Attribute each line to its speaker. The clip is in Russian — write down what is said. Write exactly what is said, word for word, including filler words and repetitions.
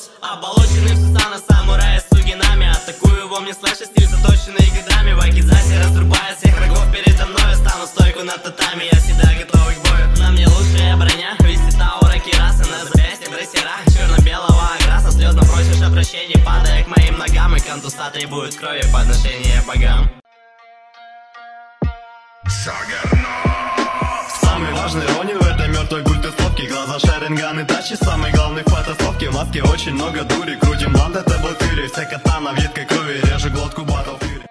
Speaker 1: босс. Оболоченный в Сусана самурая с сугинами. Атакую его мне слэша, стиль заточенный годами. Вакидзаси разрубает всех врагов передо мной. Стану стойку на татами, я всегда готовый к бою. На мне лучшая броня, висит аура кираса. На запястье дрессера, черно-белого окраса. Слезно просишь о прощении, падая к моим ногам. И кантуста требует крови, подношения богам.
Speaker 2: Самый важный ронин в этой мертвой гультесовке. Глаза Шеринган и Тачи, самый главный в фотосовке. В маске очень много дури, крутим блант, это был фьюри. Вся катана в едкой крови, режу глотку Battlefield.